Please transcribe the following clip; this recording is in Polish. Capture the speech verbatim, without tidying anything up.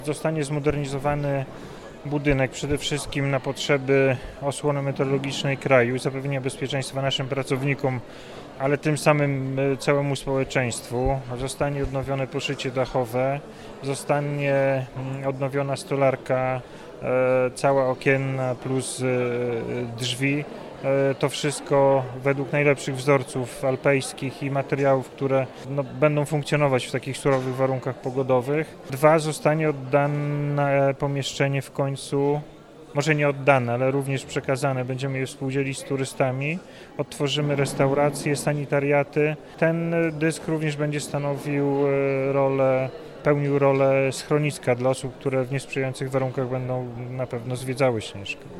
Zostanie zmodernizowany budynek przede wszystkim na potrzeby osłony meteorologicznej kraju i zapewnienia bezpieczeństwa naszym pracownikom, ale tym samym całemu społeczeństwu. Zostanie odnowione poszycie dachowe, zostanie odnowiona stolarka, cała okienna plus drzwi. To wszystko według najlepszych wzorców alpejskich i materiałów, które no, będą funkcjonować w takich surowych warunkach pogodowych. Dwa, zostanie oddane pomieszczenie w końcu, może nie oddane, ale również przekazane. Będziemy je współdzielić z turystami. Odtworzymy restauracje, sanitariaty. Ten dysk również będzie stanowił rolę, pełnił rolę schroniska dla osób, które w niesprzyjających warunkach będą na pewno zwiedzały Śnieżkę.